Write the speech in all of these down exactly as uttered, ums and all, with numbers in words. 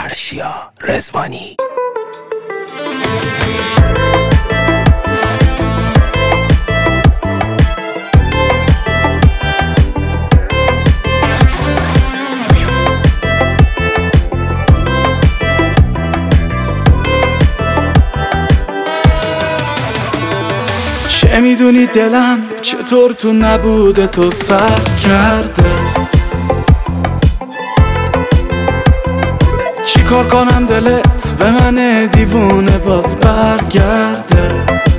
فرشیا رضوانی. چه میدونی دلم چطور تو نبوده تو سر کرده، چی کار کنم دلت به من دیوونه باز برگرده.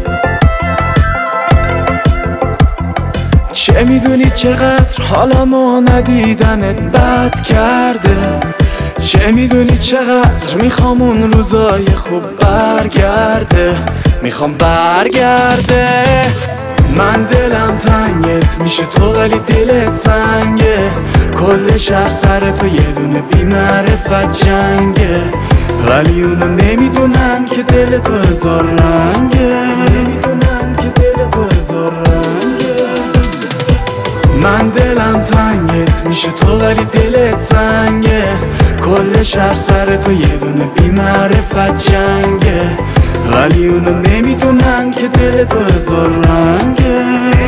چه میدونی چقدر حالمو ندیدنت بد کرده، چه میدونی چقدر میخوام اون روزای خوب برگرده، میخوام برگرده. من دلم تنگت میشه تو ولی دلت سنگه، کل شهر سر تو یه دونه بی معرفت جنگه، ولی اونا نمیدونن که دل تو هزار رنگه، نمیدونن که دل تو هزار رنگه. من دلم تنگت میشه تو ولی دلت سنگه، کل شهر سر تو یه دونه بی معرفت جنگه، ولی اونا نمیدونن که دل تو هزار رنگه.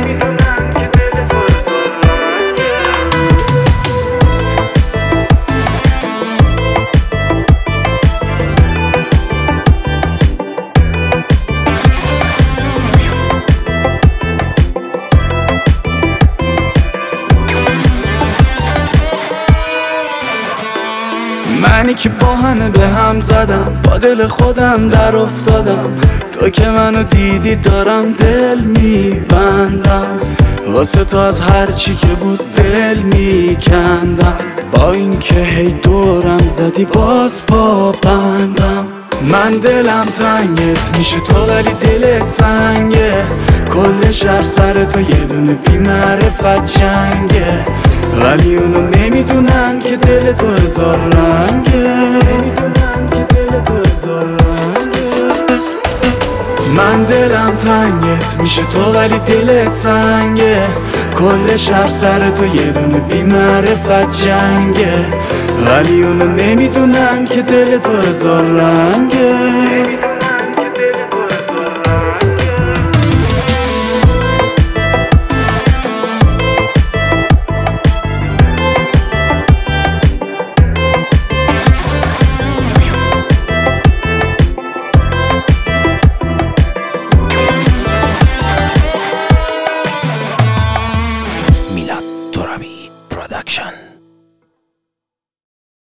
منی که با همه به هم زدم، با دل خودم در افتادم، تو که منو دیدی دارم دل میبندم، واسه تو از هر چی که بود دل میکندم، با این که هی دورم زدی باز پا بندم. من دلم تنگت میشه تو ولی دلت سنگه، کل شهر سر تو یه دونه بی معرفت جنگه، ولی اونو نمیدونن که دل تو هزار رنگه، نمیدونن که دل تو هزار رنگه. من دلم تنگت میشه تو ولی دلت سنگه، کل شهر سر تو یه دونه بی معرفت جنگه، ولی اونو نمیدونن که دل تو هزار رنگه.